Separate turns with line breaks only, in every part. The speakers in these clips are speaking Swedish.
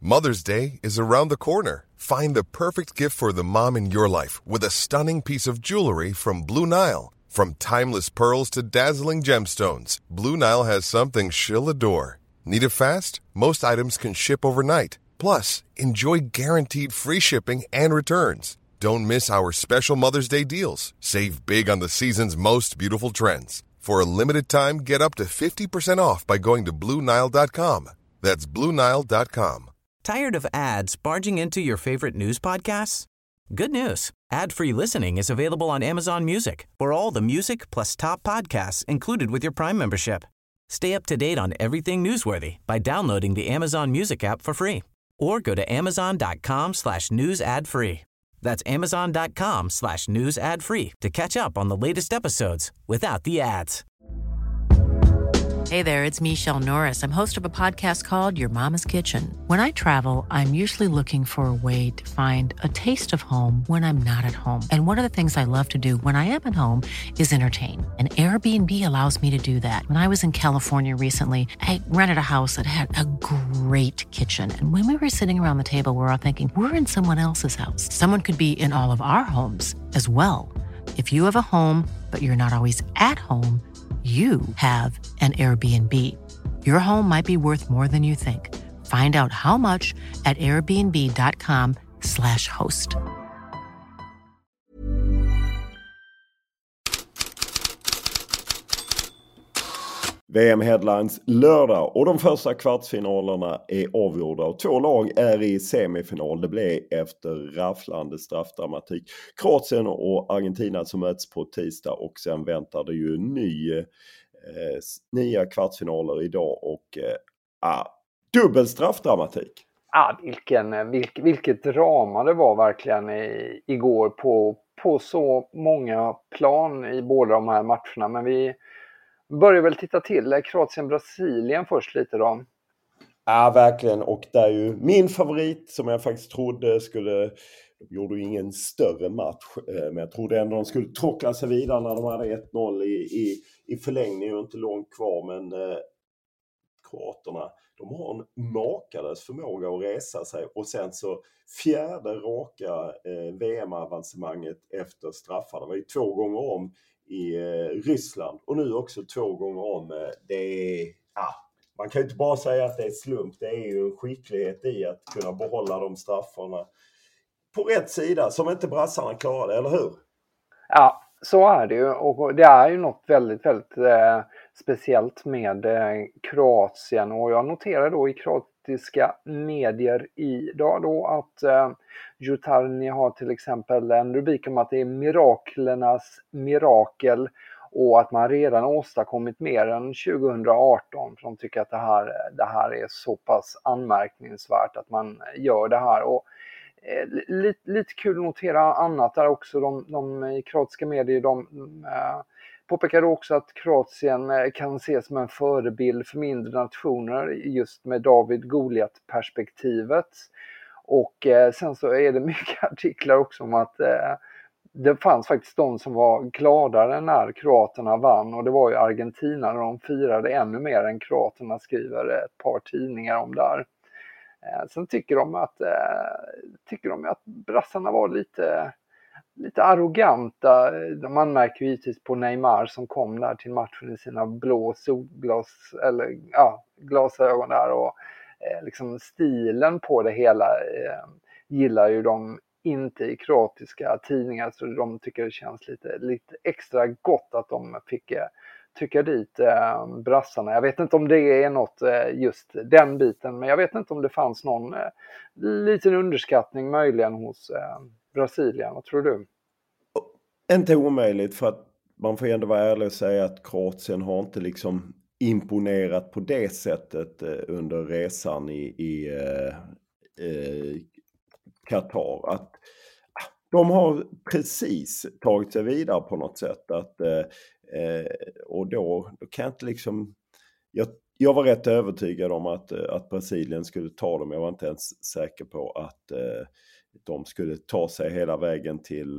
Mother's Day is around the corner. Find the perfect gift for the mom in your life with a stunning piece of jewelry from Blue Nile. From timeless pearls to dazzling gemstones, Blue Nile has something she'll adore. Need it fast? Most items can ship overnight. Plus, enjoy guaranteed free shipping and returns. Don't miss our special Mother's Day deals. Save big on the season's most beautiful trends. For a limited time, get up to 50% off by going to BlueNile.com. That's BlueNile.com.
Tired of ads barging into your favorite news podcasts? Good news. Ad-free listening is available on Amazon Music for all the music plus top podcasts included with your Prime membership. Stay up to date on everything newsworthy by downloading the Amazon Music app for free or go to amazon.com/news ad free. That's amazon.com/news ad free to catch up on the latest episodes without the ads.
Hey there, it's Michelle Norris. I'm host of a podcast called Your Mama's Kitchen. When I travel, I'm usually looking for a way to find a taste of home when I'm not at home. And one of the things I love to do when I am at home is entertain. And Airbnb allows me to do that. When I was in California recently, I rented a house that had a great kitchen. And when we were sitting around the table, we were all thinking, we're in someone else's house. Someone could be in all of our homes as well. If you have a home, but you're not always at home, you have an Airbnb. Your home might be worth more than you think. Find out how much at airbnb.com/host.
VM-headlines lördag och de första kvartsfinalerna är avgjorda och 2 lag är i semifinal. Det blev efter rafflande straffdramatik. Kroatien och Argentina som möts på tisdag och sen väntar det ju nya kvartsfinaler idag och dubbel straffdramatik.
Ja, vilket drama det var verkligen igår på så många plan i båda de här matcherna. Men vi börjar väl titta till Kroatien-Brasilien först lite då.
Ja, verkligen. Och det är ju min favorit som jag faktiskt trodde de gjorde ju ingen större match. Men jag trodde ändå de skulle tråckla sig vidare när de hade 1-0 i förlängning och inte långt kvar. Men kroaterna, de har en makalös förmåga att resa sig. Och sen så fjärde raka VM-avancemanget efter straffar. Det var ju 2 gånger om i Ryssland och nu också 2 gånger om. Man kan ju inte bara säga att det är slump. Det är ju en skicklighet i att kunna behålla de straffarna på rätt sida som inte brassarna klarade, eller hur?
Ja, så är det ju. Och det är ju något väldigt, väldigt speciellt med Kroatien. Och jag noterar då i kroatiska medier idag då att Jutarnyi har till exempel en rubrik om att det är miraklernas mirakel och att man redan åstadkommit mer än 2018. För de tycker att det här är så pass anmärkningsvärt att man gör det här. Och lite kul att notera annat där också. De i kroatiska medier påpekar också att Kroatien kan ses som en förebild för mindre nationer just med David Goliat-perspektivet. Och sen så är det mycket artiklar också om att det fanns faktiskt de som var gladare när kroaterna vann. Och det var ju Argentina och de firade ännu mer än kroaterna, skriver ett par tidningar om där. Sen tycker de att brassarna var lite arroganta. De anmärker givetvis på Neymar som kom där till matchen i sina blå glasögon där och liksom stilen på det hela gillar ju de inte i kroatiska tidningar, så de tycker det känns lite extra gott att de fick trycka dit brassarna. Jag vet inte om det är något just den biten, men jag vet inte om det fanns någon liten underskattning möjligen hos Brasilien. Vad tror du?
Inte omöjligt, för att man får ändå vara ärlig och säga att Kroatien har inte liksom imponerat på det sättet under resan i Qatar. Att de har precis tagit sig vidare på något sätt. Och då kan jag inte liksom... Jag var rätt övertygad om att Brasilien skulle ta dem. Jag var inte ens säker på att de skulle ta sig hela vägen till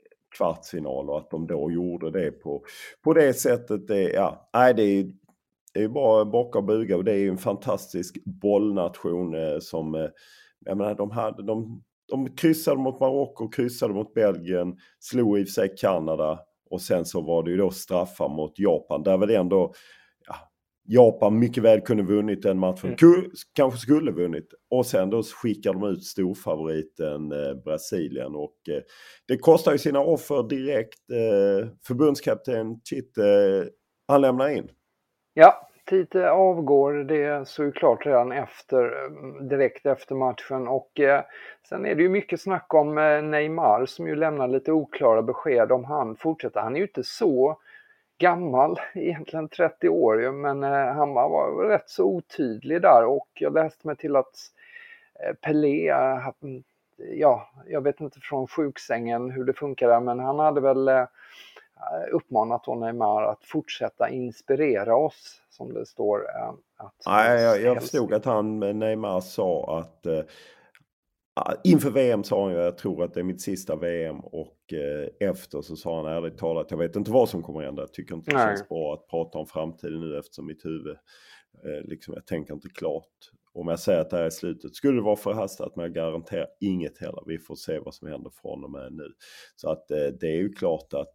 kvartsfinal och att de då gjorde det på det sättet. Det är det är ju bara bocka och buga, och det är ju en fantastisk bollnation som, jag menar, de kryssade mot Marocko, kryssade mot Belgien, slog i sig Kanada, och sen så var det ju då straffar mot Japan. Där var det ändå, Japan mycket väl kunde vunnit den matchen, kanske skulle vunnit, och sen då skickar de ut storfavoriten Brasilien, och det kostar ju sina offer direkt. Förbundskapten Tite, han lämnar in.
Ja, Tite avgår, det såg ju klart redan direkt efter matchen, och sen är det ju mycket snack om Neymar som ju lämnar lite oklara besked om han fortsätter. Han är ju inte så gammal, egentligen 30 år, men han var rätt så otydlig där, och jag läste mig till att Pelé, jag vet inte från sjuksängen hur det funkar där, men han hade väl uppmanat Neymar att fortsätta inspirera oss, som det står.
Jag förstod att Neymar sa att inför VM sa han ju, jag tror att det är mitt sista VM, och efter så sa han ärligt talat, jag vet inte vad som kommer hända. Jag tycker inte det känns bra att prata om framtiden nu, eftersom mitt huvud, jag tänker inte klart. Om jag säger att det här är slutet, skulle det vara förhastat, men jag garanterar inget heller. Vi får se vad som händer från och med nu. Så att det är ju klart att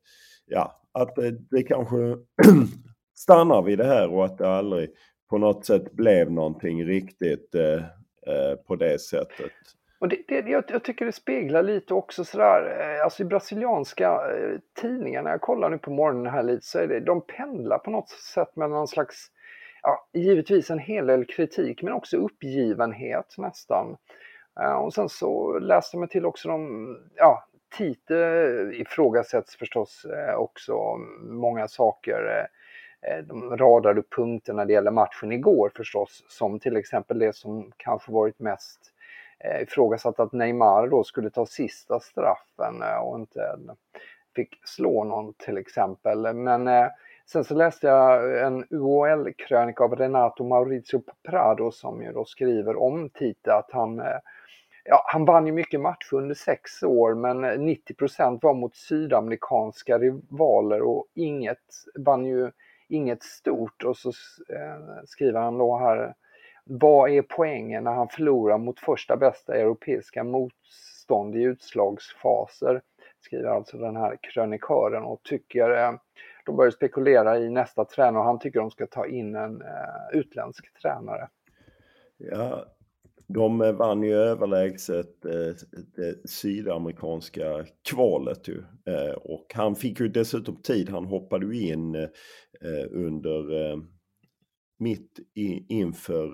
det kanske stannar vid det här, och att det aldrig på något sätt blev någonting riktigt på det sättet.
Och jag tycker det speglar lite också sådär, alltså i brasilianska tidningarna, jag kollar nu på morgonen här lite, så är det, de pendlar på något sätt med någon slags, givetvis en hel del kritik, men också uppgivenhet nästan. Och sen så läste man till också Tite ifrågasätts förstås också många saker. De radade upp punkter när det gäller matchen igår förstås, som till exempel det som kanske varit mest ifrågasatt, att Neymar då skulle ta sista straffen och inte fick slå någon till exempel. Men sen så läste jag en UOL-krönika av Renato Mauricio Prado, som ju då skriver om Tite, att han vann ju mycket matcher under 6 år, men 90% var mot sydamerikanska rivaler, och vann ju inget stort. Och så skriver han då här, vad är poängen när han förlorar mot första bästa europeiska motstånd i utslagsfaser, skriver alltså den här krönikören, och tycker de börjar spekulera i nästa tränare, och han tycker de ska ta in en utländsk tränare.
Ja, de vann ju överlägset det sydamerikanska kvalet ju. Och han fick ju dessutom tid. Han hoppade ju in mitt inför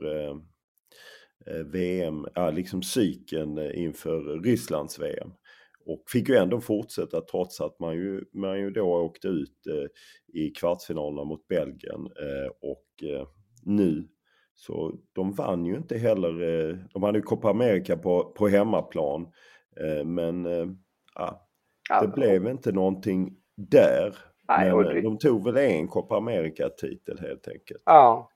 VM, liksom cykeln inför Rysslands VM. Och fick ju ändå fortsätta, trots att man ju då åkte ut i kvartsfinalerna mot Belgien. Och nu, så de vann ju inte heller, de hade ju Copa America på hemmaplan, men det blev inte någonting där. Nej, men de tog väl en Copa America-titel helt enkelt.
Ja,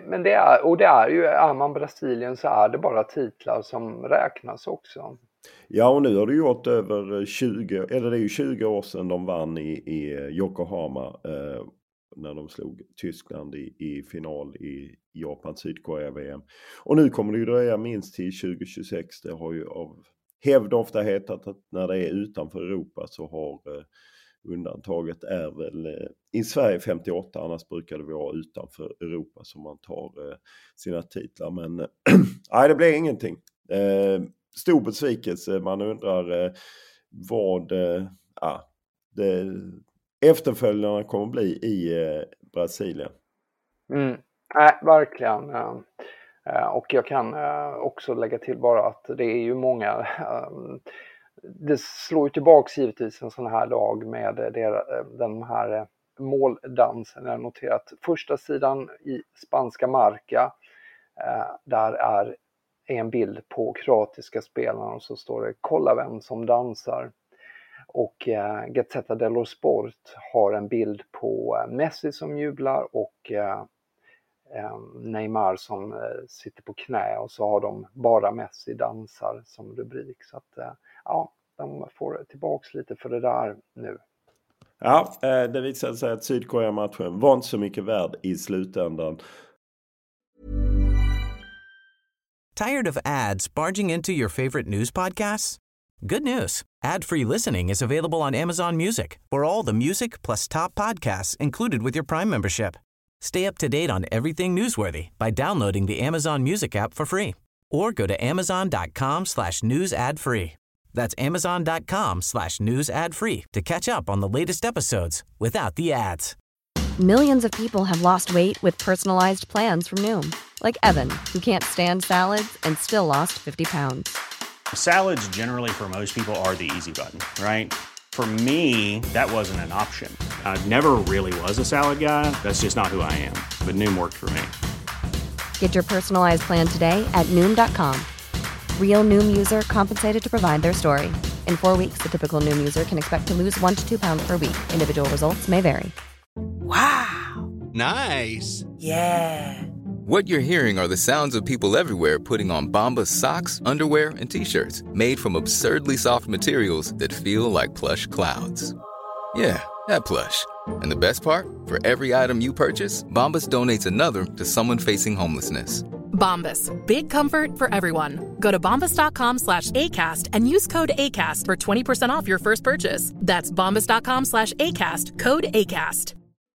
är man Brasilien så är det bara titlar som räknas också.
Ja, och nu har det gjort över 20 år sedan de vann i Yokohama, när de slog Tyskland i final i Japan-Sydkorea-VM. Och nu kommer det ju dröja minst till 2026. Det har ju av hävd ofta hetat att när det är utanför Europa så har undantaget är väl i Sverige 58, annars brukar det vara utanför Europa som man tar sina titlar. Men nej, det blir ingenting. Stor besvikelse. Man undrar vad efterföljarna kommer bli i Brasilien.
Nej, verkligen. Och jag kan också lägga till bara att det är ju många, det slår ju tillbaks givetvis en sån här dag med den här måldansen. Jag har noterat första sidan i spanska Marca, där är en bild på kroatiska spelarna, och så står det "kolla vem som dansar". Och Gazzetta dello Sport har en bild på Messi som jublar och Neymar som sitter på knä, och så har de "bara Messi dansar" som rubrik. Så att de får tillbaks lite för det där nu.
Ja, det visade sig att Sydkorea-matchen var inte så mycket värd i slutändan.
Tired of ads barging into your favorite news podcasts? Good news. Ad-free listening is available on Amazon Music for all the music plus top podcasts included with your Prime membership. Stay up to date on everything newsworthy by downloading the Amazon Music app for free or go to amazon.com/news ad free. That's amazon.com/news ad free to catch up on the latest episodes without the ads.
Millions of people have lost weight with personalized plans from Noom. Like Evan, who can't stand salads and still lost 50 pounds.
Salads generally for most people are the easy button, right? For me, that wasn't an option. I never really was a salad guy. That's just not who I am. But Noom worked for me.
Get your personalized plan today at Noom.com. Real Noom user compensated to provide their story. In 4 weeks, the typical Noom user can expect to lose 1 to 2 pounds per week. Individual results may vary.
Wow.
Nice.
Yeah.
What you're hearing are the sounds of people everywhere putting on Bombas socks, underwear, and T-shirts made from absurdly soft materials that feel like plush clouds. Yeah, that plush. And the best part? For every item you purchase, Bombas donates another to someone facing homelessness.
Bombas. Big comfort for everyone. Go to bombas.com/ACAST and use code ACAST for 20% off your first purchase. That's bombas.com/ACAST. Code ACAST.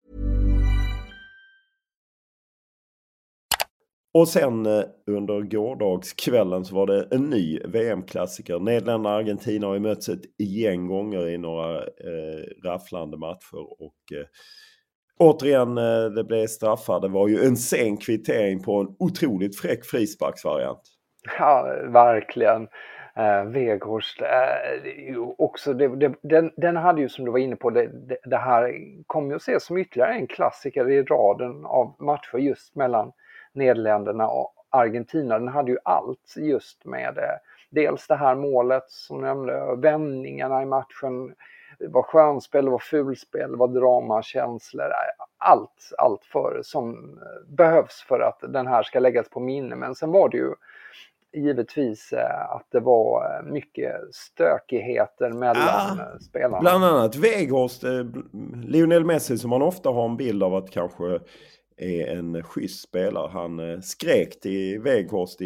Och sen under gårdagskvällen så var det en ny VM-klassiker. Nederländerna och Argentina har ju mötts ett gäng gånger i några rafflande matcher. Och återigen, det blev straffar. Det var ju en sen kvittering på en otroligt fräck frisparksvariant.
Ja, verkligen. Weghorst, också den hade ju, som du var inne på, det här kommer ju att ses som ytterligare en klassiker i raden av matcher just mellan Nederländerna och Argentina. Den hade ju allt just med dels det här målet som nämnde, vändningarna i matchen, det var skönspel, det var fulspel, det var drama, känslor, allt för som behövs för att den här ska läggas på minne. Men sen var det ju givetvis att det var mycket stökigheter mellan spelarna.
Bland annat Weghorst, Lionel Messi, som man ofta har en bild av att kanske är en schysst spelare. Han skrek till Weghorst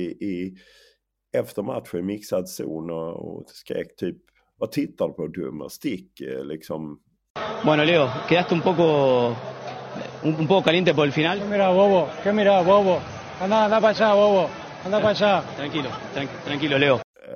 efter matchen i mixad zon och skrek typ: vad tittar du på, dumma stick, liksom.
Bueno, Leo, quedaste un poco caliente por el final.
¿Qué mira, bobo? Anda para allá, bobo. Anda para allá.
Tranquilo, Leo.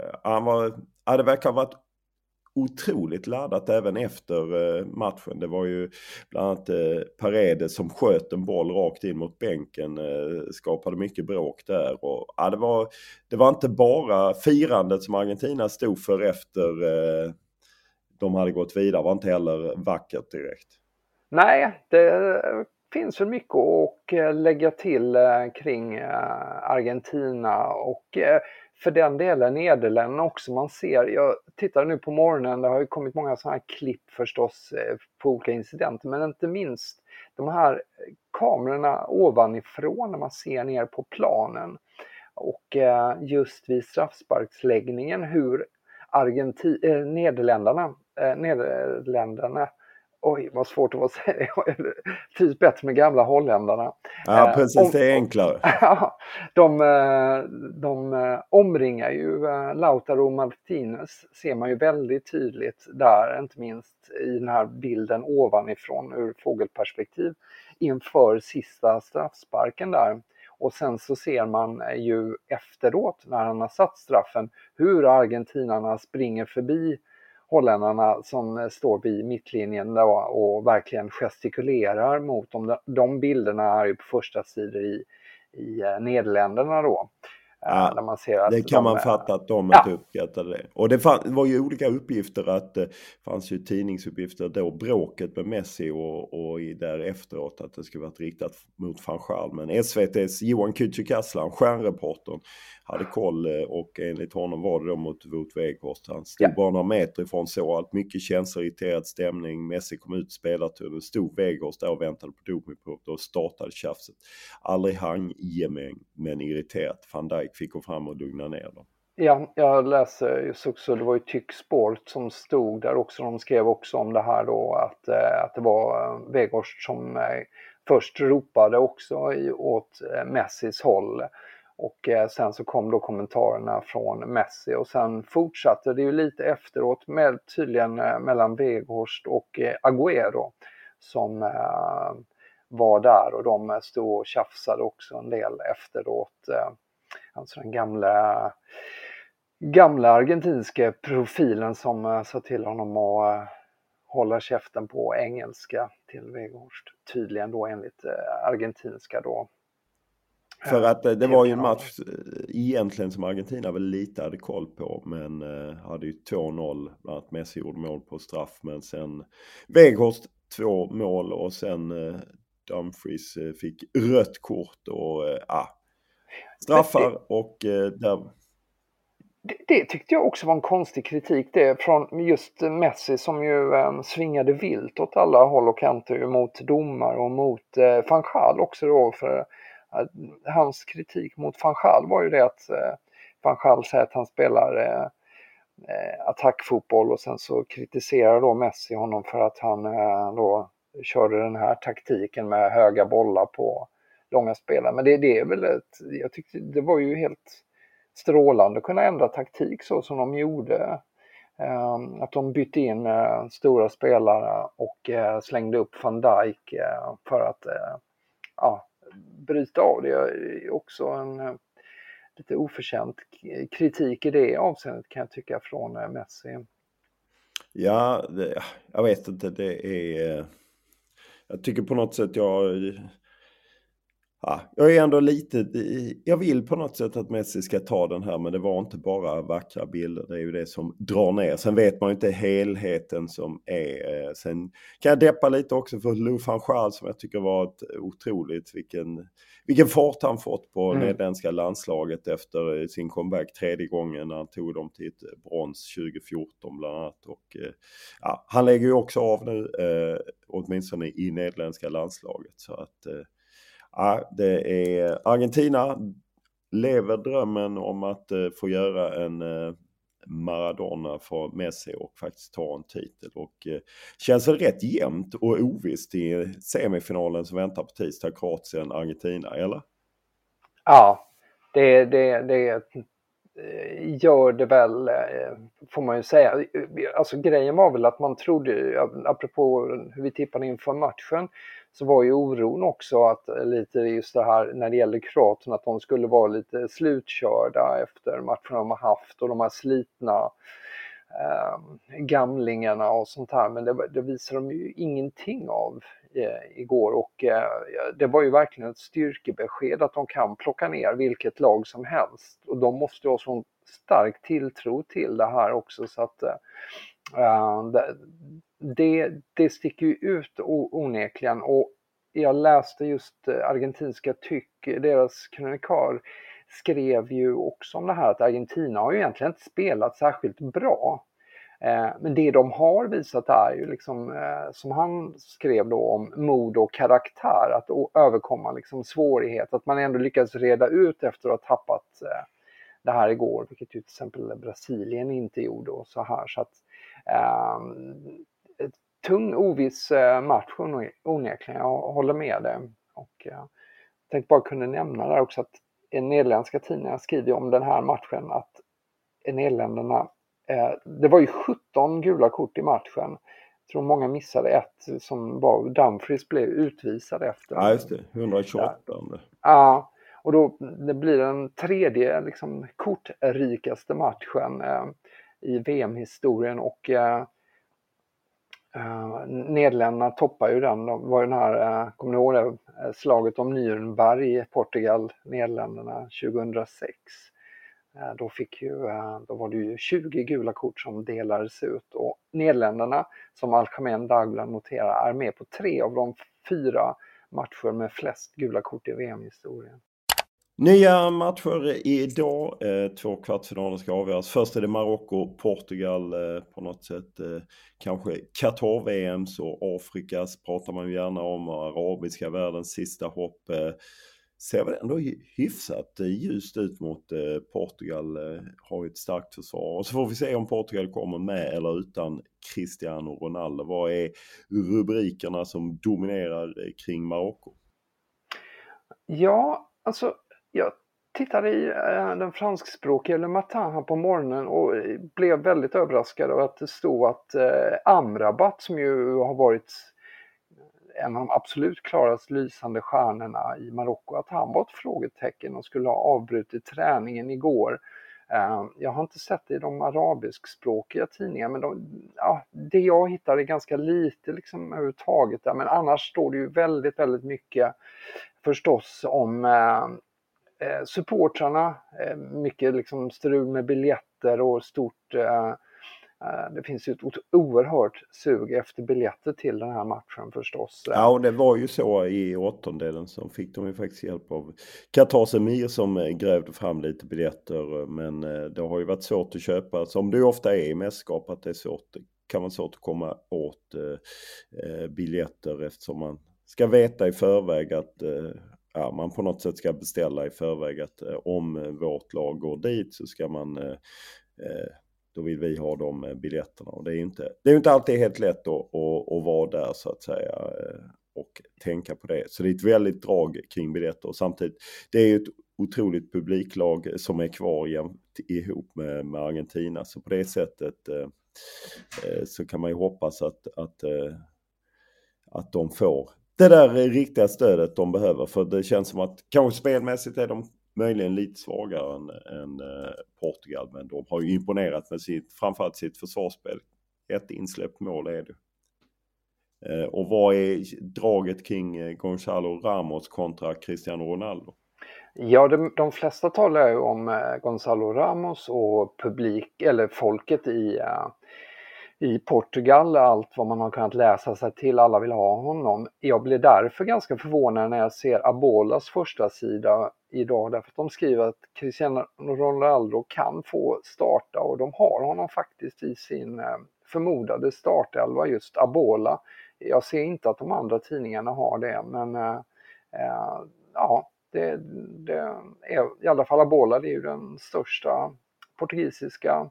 Det verkar ha varit otroligt laddat även efter matchen. Det var ju bland annat Paredes som sköt en boll rakt in mot bänken, skapade mycket bråk där. Och det var inte bara firandet som Argentina stod för efter de hade gått vidare, var inte heller vackert direkt.
Nej, det finns väl mycket att lägga till kring Argentina och för den delen Nederländerna också. Man ser, jag tittar nu på morgonen, det har ju kommit många sådana här klipp förstås på olika incidenter, men inte minst de här kamerorna ovanifrån när man ser ner på planen. Och just vid straffsparksläggningen hur Nederländerna, oj vad svårt det var att säga, trivs bättre med gamla holländarna.
Ja, precis, det är enklare.
De omringar ju Lautaro Martinez, ser man ju väldigt tydligt där, inte minst i den här bilden ovanifrån ur fågelperspektiv inför sista straffsparken där. Och sen så ser man ju efteråt när han har satt straffen hur argentinarna springer förbi holländarna som står vid mittlinjen då, och verkligen gestikulerar mot dem. De bilderna är ju på första sidor i Nederländerna då.
Ja,
där man ser att
det kan man fatta att de inte uppskattade det. Och det var ju olika uppgifter, att det fanns ju tidningsuppgifter då, bråket med Messi och där efteråt att det skulle varit riktat mot van Gaal. Men SVT:s Johan Kücükaslan, stjärnreportern, hade koll och enligt honom var det då mot Wout Weghorst. Han stod bara några meter ifrån, så allt mycket känslor, irriterad stämning. Messi kom ut spelarturen, stod Weghorst där och väntade på dopingprov och startade tjafset. Aldrig handgemäng, men irriterat. Van Dijk fick gå fram och lugna ner dem.
Ja, jag läser just också, det var ju Tycksport som stod där också. De skrev också om det här då att det var Weghorst som först ropade också åt Messis håll. Och sen så kom då kommentarerna från Messi och sen fortsatte det ju lite efteråt tydligen mellan Weghorst och Agüero som var där, och de stod och tjafsade också en del efteråt. Alltså den gamla argentinska profilen som sa till honom att hålla käften på engelska till Weghorst. Tydligen då enligt argentinska då.
För att det var ju en match egentligen som Argentina väl lite hade koll på, men hade ju 2-0, bland annat Messi gjorde mål på straff, men sen Weghorst 2 mål och sen Dumfries fick rött kort och straffar och där...
Det tyckte jag också var en konstig kritik, det från just Messi som ju svingade vilt åt alla håll och kanter mot domar och mot Van Gaal också då, för hans kritik mot Van Gaal var ju det att Van Gaal säger att han spelar attackfotboll och sen så kritiserar då Messi honom för att han då körde den här taktiken med höga bollar på långa spelare. Men det är väl jag tyckte det var ju helt strålande att kunna ändra taktik så som de gjorde. Att de bytte in stora spelare och slängde upp Van Dijk för att bryta av. Det är också en lite oförtjänt kritik i det avseendet, kan jag tycka, från Messi.
Ja, jag vet inte, det är... Jag tycker på något sätt jag är ändå lite... Jag vill på något sätt att Messi ska ta den här, men det var inte bara vackra bilder. Det är ju det som drar ner. Sen vet man ju inte helheten som är... Sen kan jag deppa lite också för Louis van Gaal, som jag tycker var ett otroligt... Vilken fart han fått på nederländska landslaget efter sin comeback 3:e gången när han tog dem till ett brons 2014 bland annat. Och han lägger ju också av nu, åtminstone i nederländska landslaget. Så att... det är Argentina lever drömmen om att få göra en Maradona för Messi och faktiskt ta en titel, och känns väl rätt jämnt och ovisst i semifinalen som väntar på tisdag, Kroatien-Argentina, eller?
Ja, det gör det väl, får man ju säga. Alltså grejen var väl att man trodde, apropå hur vi tippade inför matchen, så var ju oron också att lite just det här när det gäller Kroatien, att de skulle vara lite slutkörda efter matchen de har haft och de här slitna gamlingarna och sånt här, men det visar de ju ingenting av igår, och det var ju verkligen ett styrkebesked att de kan plocka ner vilket lag som helst, och de måste ha sån stark tilltro till det här också, så att det sticker ju ut onekligen. Och jag läste just argentinska deras krönikör skrev ju också om det här att Argentina har ju egentligen inte spelat särskilt bra. Men det de har visat är ju liksom, som han skrev då, om mod och karaktär, att överkomma liksom svårighet, att man ändå lyckas reda ut efter att ha tappat det här igår, vilket ju till exempel Brasilien inte gjorde och så här. Så att tung oviss match onekligen, jag håller med det. Och jag tänkte bara kunna nämna där också att en nederländska tidning skriver om den här matchen att Nederländerna, det var ju 17 gula kort i matchen. Jag tror många missade ett som var Dumfries blev utvisad efter.
Ja, just det. 128.
Ja, och då det blir den tredje liksom kortrikaste matchen i VM-historien, och Nederländerna toppar ju den. Det var den här, kommer ni ihåg det, slaget om Nürnberg i Portugal, Nederländerna 2006. Då var det ju 20 gula kort som delades ut, och Nederländerna, som Algemeen Dagblad noterar, är med på 3 av de 4 matcher med flest gula kort i VM-historien.
Nya matcher idag, 2 kvartsfinaler ska avgöras. Först är det Marocko, Portugal, på något sätt kanske Qatar-VMs och Afrikas pratar man ju gärna om, arabiska världens sista hopp. ser väl ändå hyfsat ljust ut mot Portugal. Har ju ett starkt försvar. Och så får vi se om Portugal kommer med eller utan Cristiano Ronaldo. Vad är rubrikerna som dominerar kring Marocko?
Ja, alltså jag tittade i den franskspråkiga Le Matin här på morgonen och blev väldigt överraskad av att det stod att Amrabat, som ju har varit en av de absolut klarast lysande stjärnorna i Marocko, att han var ett frågetecken och skulle ha avbrutit träningen igår. Jag har inte sett det i de arabiskspråkiga tidningarna, men det jag hittar är ganska lite liksom överhuvudtaget där. Men annars står det ju väldigt, väldigt mycket förstås om supportrarna, mycket liksom strul med biljetter och stort. Det finns ju ett oerhört sug efter biljetter till den här matchen förstås.
Ja, och det var ju så i åttondelen som fick de ju faktiskt hjälp av Qatar Emir som grävde fram lite biljetter. Men det har ju varit svårt att köpa, som det ofta är i mästerskap, att det är svårt. Det kan vara svårt att komma åt biljetter eftersom man ska veta i förväg att man på något sätt ska beställa i förväg att om vårt lag går dit så ska man... Då vill vi ha de biljetterna. Och det är ju inte alltid helt lätt att vara där så att säga och tänka på det. Så det är ett väldigt drag kring biljetter. Och samtidigt, det är ju ett otroligt publiklag som är kvar ihop med Argentina. Så på det sättet så kan man ju hoppas att de får det där riktiga stödet de behöver. För det känns som att kanske spelmässigt är de möjligen lite svagare än Portugal, men de har ju imponerat med framförallt sitt försvarsspel. Ett insläppt mål är det. Och vad är draget kring Gonzalo Ramos kontra Cristiano Ronaldo?
Ja, de flesta talar ju om Gonzalo Ramos och folket i Portugal, allt vad man har kunnat läsa sig till, alla vill ha honom. Jag blir därför ganska förvånad när jag ser Abolas första sida idag, därför att de skriver att Cristiano Ronaldo kan få starta och de har honom faktiskt i sin förmodade startelva, just Abola. Jag ser inte att de andra tidningarna har det, men det är i alla fall Abola, det är ju den största portugisiska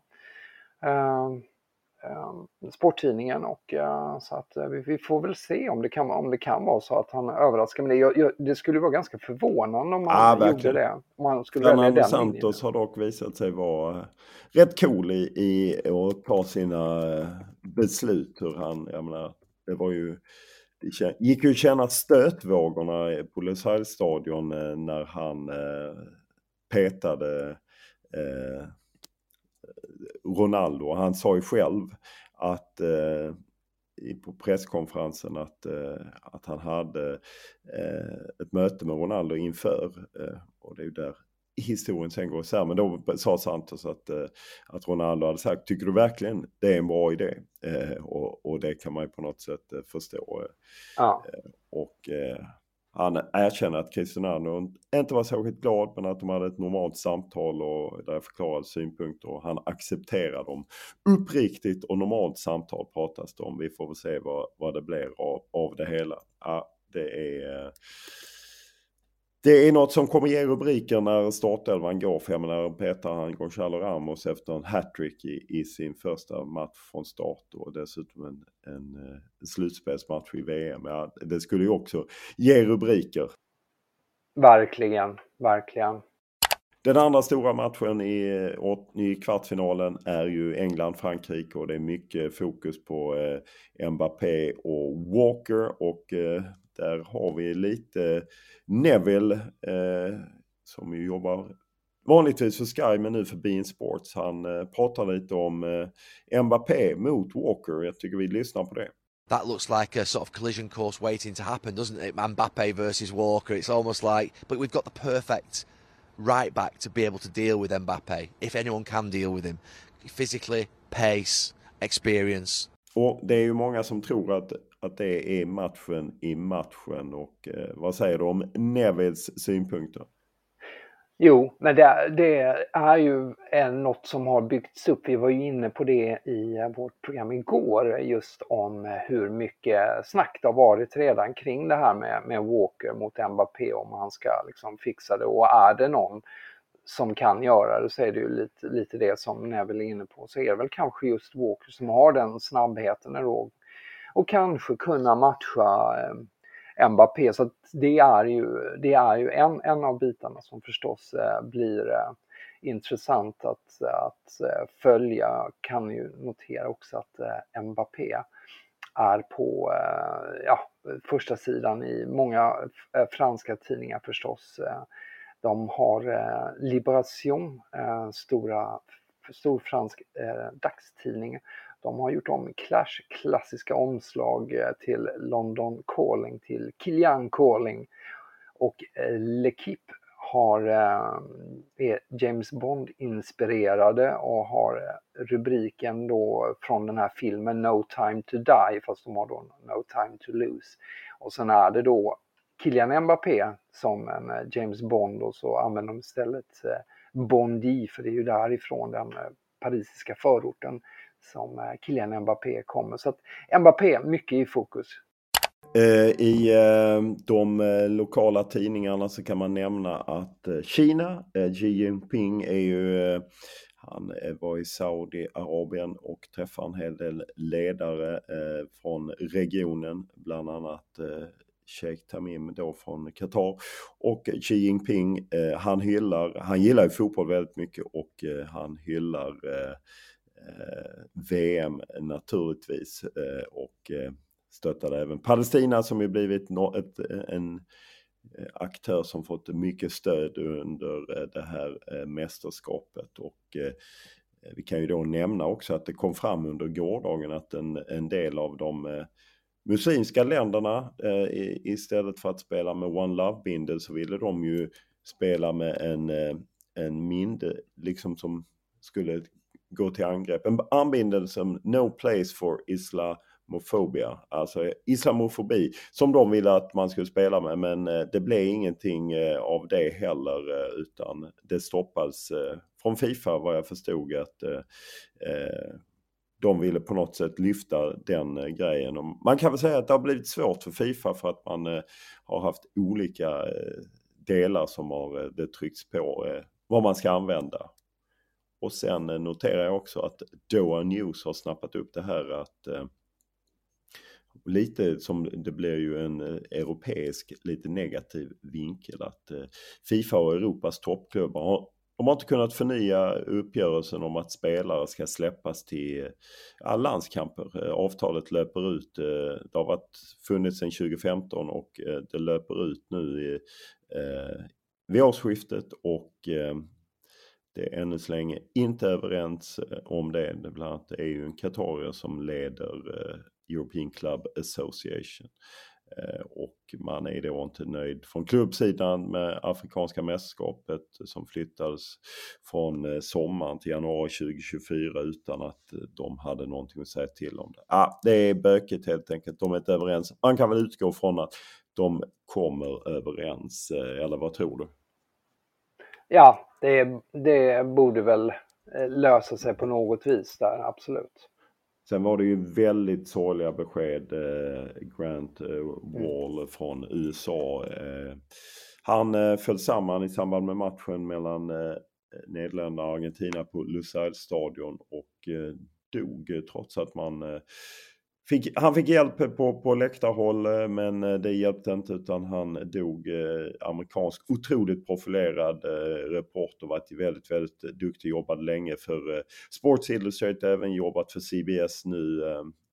sporttidningen, och så att vi får väl se om det kan vara så att han överraskar. Men det skulle vara ganska förvånande om man gjorde det. Om man skulle välja den
Santos har dock visat sig vara rätt cool i att ta sina beslut. Hur han, jag menar, det var ju, det gick ju att känna stötvågorna på Lusail-stadion när han petade Ronaldo. Han sa ju själv att på presskonferensen att han hade ett möte med Ronaldo inför, och det är ju där historien sen går så här. Men då sa Santos att Ronaldo hade sagt, tycker du verkligen det är en bra idé? Och det kan man ju på något sätt förstå.
Ja.
Och han erkänner att Cristiano inte var särskilt glad, men att de hade ett normalt samtal och där förklarade synpunkter, och han accepterar dem. Uppriktigt och normalt samtal pratas det om. Vi får väl se vad det blir av det hela. Ja, det är något som kommer ge rubriker när startelvan går. För jag menar, petar han Gonzalo Ramos efter en hattrick i sin första match från start, och dessutom en slutspelsmatch i VM. Ja, det skulle ju också ge rubriker.
Verkligen, verkligen.
Den andra stora matchen i kvartsfinalen är ju England-Frankrike, och det är mycket fokus på Mbappé och Walker, och där har vi lite Neville som ju jobbar vanligtvis för Sky men nu för beIN Sports. Han pratar lite om Mbappé mot Walker. Jag tycker vi lyssnar på det.
That looks like a sort of collision course waiting to happen, doesn't it? Mbappé versus Walker. It's almost like, but we've got the perfect right back to be able to deal with Mbappé, if anyone can deal with him. Physically, pace, experience.
Och det är ju många som tror att det är matchen i matchen. Och vad säger du om Nevilles synpunkter?
Jo, men det är ju något som har byggts upp. Vi var ju inne på det i vårt program igår, just om hur mycket snack det har varit redan kring det här med Walker mot Mbappé, om han ska liksom fixa det. Och är det någon som kan göra det, så är det ju lite det som Neville är inne på. Så är det väl kanske just Walker som har den snabbheten och kanske kunna matcha Mbappé. Så att det är ju en av bitarna som förstås blir intressant att följa. Kan ju notera också att Mbappé är på första sidan i många franska tidningar förstås. De har Libération, stor fransk dagstidning. De har gjort om Clash klassiska omslag till London Calling till Kylian Calling. Och L'Equipe är James Bond inspirerade och har rubriken då från den här filmen No Time to Die, fast de har då No Time to Lose. Och sen är det då Kylian Mbappé som en James Bond, och så använder de istället Bondy, för det är ju därifrån den parisiska förorten som Kylian Mbappé kommer. Så att Mbappé, mycket i fokus.
I de lokala tidningarna så kan man nämna att Kina, Xi Jinping han var i Saudiarabien och träffade en hel del ledare från regionen, bland annat Sheikh Tamim då från Qatar. Och Xi Jinping, han gillar ju fotboll väldigt mycket, och han hyllar VM naturligtvis, och stöttade även Palestina, som ju blivit en aktör som fått mycket stöd under det här mästerskapet. Och vi kan ju då nämna också att det kom fram under gårdagen att en del av de muslimska länderna, istället för att spela med One Love-bindel, så ville de ju spela med en mindre, liksom, som skulle gå till angrepp. En armbindel som No Place for Islamofobia, alltså islamofobi, som de ville att man skulle spela med, men det blev ingenting av det heller, utan det stoppades från FIFA, vad jag förstod, att de ville på något sätt lyfta den grejen. Och man kan väl säga att det har blivit svårt för FIFA, för att man har haft olika delar som har det tryckts på vad man ska använda. Och sen noterar jag också att Doha News har snappat upp det här, att lite som det blir ju en europeisk lite negativ vinkel, att FIFA och Europas toppklubbar de har inte kunnat förnya uppgörelsen om att spelare ska släppas till landskamper. Avtalet löper ut, det har funnits sedan 2015 och det löper ut nu vid årsskiftet, och det är ännu så länge inte överens om det. Bland annat är ju en Qatarier som leder European Club Association. Och man är då inte nöjd från klubbsidan med afrikanska mästerskapet som flyttades från sommaren till januari 2024 utan att de hade någonting att säga till om det. Det är bökigt helt enkelt. De är inte överens. Man kan väl utgå från att de kommer överens, eller vad tror du?
Ja, det borde väl lösa sig på något vis där, absolut.
Sen var det ju väldigt sorgliga besked, Grant Wall från USA. Han föll samman i samband med matchen mellan Nederländerna och Argentina på Lusail-stadion och dog, trots att han fick hjälp på läktarhåll, men det hjälpte inte, utan han dog. Amerikansk, otroligt profilerad reporter, varit väldigt, väldigt duktig, jobbade länge för Sports Illustrated, även jobbat för CBS nu.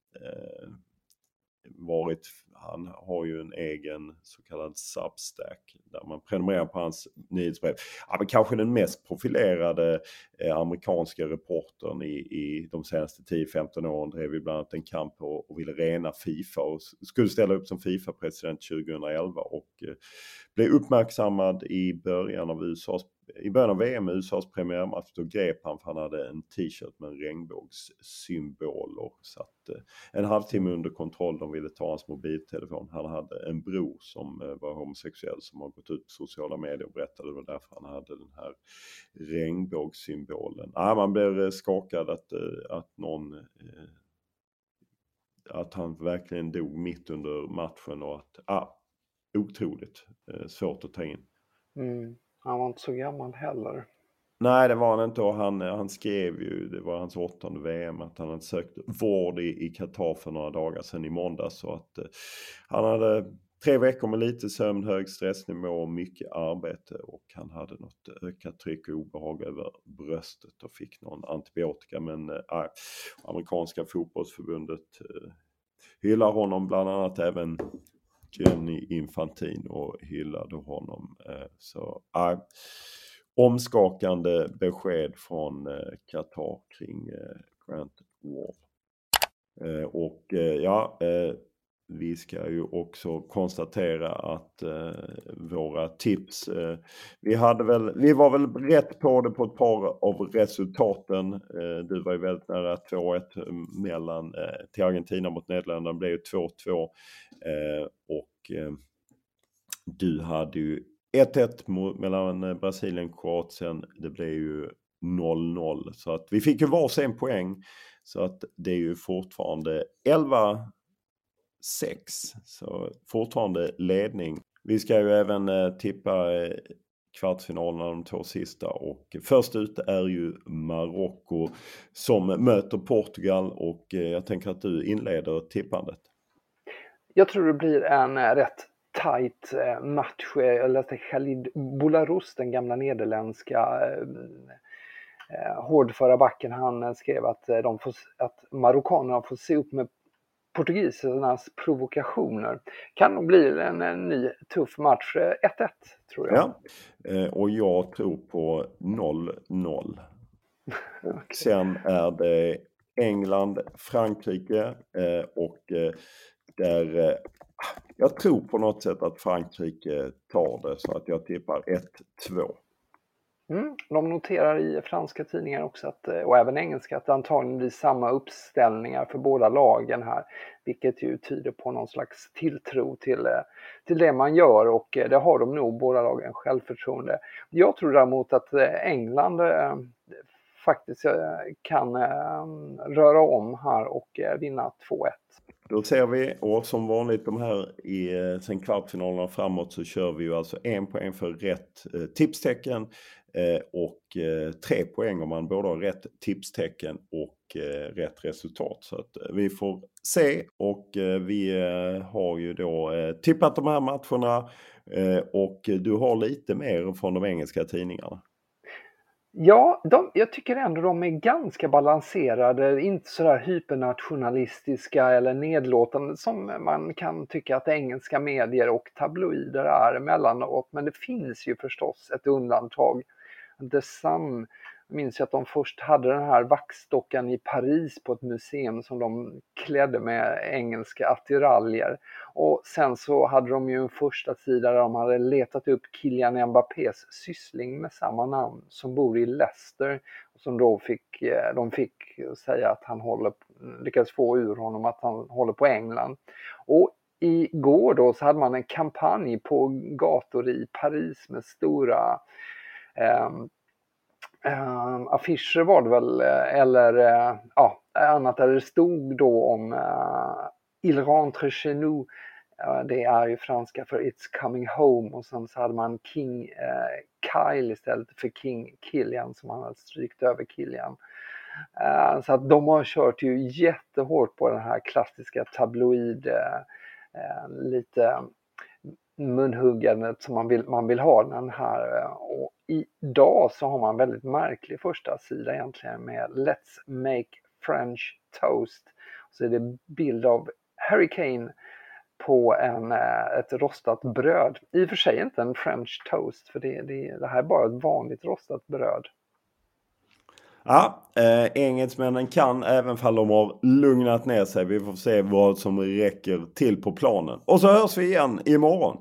Han har ju en egen så kallad Substack där man prenumererar på hans nyhetsbrev. Men kanske den mest profilerade amerikanska reportern i de senaste 10-15 åren, drev ju bland annat en kamp och ville rena FIFA och skulle ställa upp som FIFA-president 2011 och blev uppmärksammad i början av VM, USAs premiärmatch. Då grep han, för han hade en t-shirt med en regnbågssymbol och satt en halvtimme under kontroll. De ville ta hans mobiltelefon mobiltelefon. Han hade en bror som var homosexuell som har gått ut på sociala medier och berättade. Det var därför han hade den här regnbågssymbolen. Man blev skakad att någon... att han verkligen dog mitt under matchen och att... otroligt svårt att ta in.
Han var inte så gammal heller.
Nej, det var han inte, och han skrev ju, det var hans 8:e VM, att han hade sökt vård i Qatar för några dagar sedan i måndag, så att han hade 3 veckor med lite sömn, hög stressnivå och mycket arbete, och han hade något ökat tryck och obehag över bröstet och fick någon antibiotika, men amerikanska fotbollsförbundet hyllar honom, bland annat även Gianni Infantino hyllade honom, så omskakande besked från Qatar kring Grant Wall. Vi ska ju också konstatera att våra tips, vi var väl rätt på det på ett par av resultaten. Du var ju väldigt nära 2-1 till Argentina mot Nederländerna, blev ju 2-2, och du hade ju 1-1 mellan Brasilien och Kroatien. Det blev ju 0-0. Så att vi fick ju varsin poäng. Så att det är ju fortfarande 11-6. Så fortfarande ledning. Vi ska ju även tippa kvartsfinalerna, de 2 sista. Och först ut är ju Marocko som möter Portugal. Och jag tänker att du inleder tippandet.
Jag tror det blir en rätt tight match. Jag läste Khalid Boularus, den gamla nederländska hårdföra backen. Han skrev att marockanerna får se upp med portugisernas provokationer. Kan nog bli en ny tuff match. 1-1 tror jag.
Ja, och jag tror på 0-0. Och sen är det England, Frankrike, och där jag tror på något sätt att Frankrike tar det, så att jag tippar 1-2.
De noterar i franska tidningar också och även engelska att det antagligen blir samma uppställningar för båda lagen här, vilket ju tyder på någon slags tilltro till det man gör, och det har de nog båda lagen självförtroende. Jag tror däremot att England faktiskt kan röra om här och vinna 2-1.
Då ser vi, och som vanligt de här sen kvartsfinalerna framåt så kör vi ju alltså 1 poäng för rätt tipstecken och 3 poäng om man både har rätt tipstecken och rätt resultat. Så att vi får se, och vi har ju då tippat de här matcherna, och du har lite mer från de engelska tidningarna.
Ja, jag tycker ändå de är ganska balanserade, inte sådär hypernationalistiska eller nedlåtande som man kan tycka att engelska medier och tabloider är emellanåt. Men det finns ju förstås ett undantag. The Sun, jag minns att de först hade den här vaxdockan i Paris på ett museum som de klädde med engelska attiraljer. Och sen så hade de ju en första sida där de hade letat upp Kylian Mbappés syssling med samma namn som bor i Leicester. Som då de fick säga att han lyckades få ur honom att han håller på England. Och igår då så hade man en kampanj på gator i Paris med stora affischer var det väl, eller annat där det stod då om Il rentre chez nous, det är ju franska för It's coming home, och sen så hade man King Kyle istället för King Kylian som han hade strykt över Kylian. Så att de har kört ju jättehårt på den här klassiska tabloid lite munhuggandet som man vill ha den här, och idag så har man välett märklig första sida egentligen med Let's make French toast. Så är det bild av Harry Kane på ett rostat bröd. I och för sig inte en French toast, för det här är bara ett vanligt rostat bröd.
Ja, engelsmännen kan, även fall de har lugnat ner sig. Vi får se vad som räcker till på planen. Och så hörs vi igen imorgon.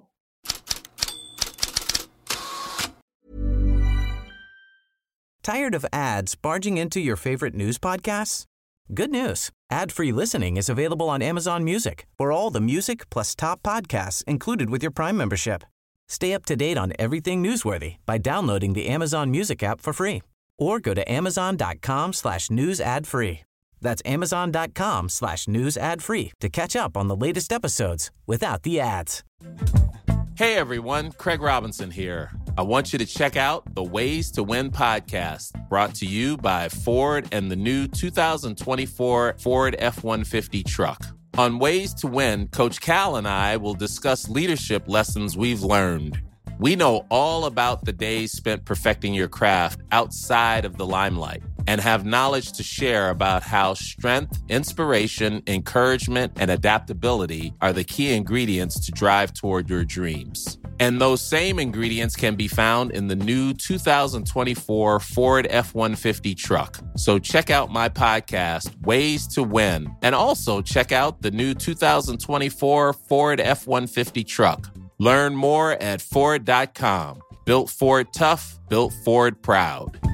Tired of ads barging into your favorite news podcasts? Good news. Ad-free listening is available on Amazon Music for all the music plus top podcasts included with your Prime membership. Stay up to date on everything newsworthy by downloading the Amazon Music app for free or go to amazon.com/news ad free. That's amazon.com/news ad free to catch up on the latest episodes without the ads.
Hey everyone, Craig Robinson here. I want you to check out the Ways to Win podcast, brought to you by Ford and the new 2024 Ford F-150 truck. On Ways to Win, Coach Cal and I will discuss leadership lessons we've learned. We know all about the days spent perfecting your craft outside of the limelight and have knowledge to share about how strength, inspiration, encouragement, and adaptability are the key ingredients to drive toward your dreams. And those same ingredients can be found in the new 2024 Ford F-150 truck. So check out my podcast, Ways to Win, and also check out the new 2024 Ford F-150 truck. Learn more at Ford.com. Built Ford tough, built Ford proud.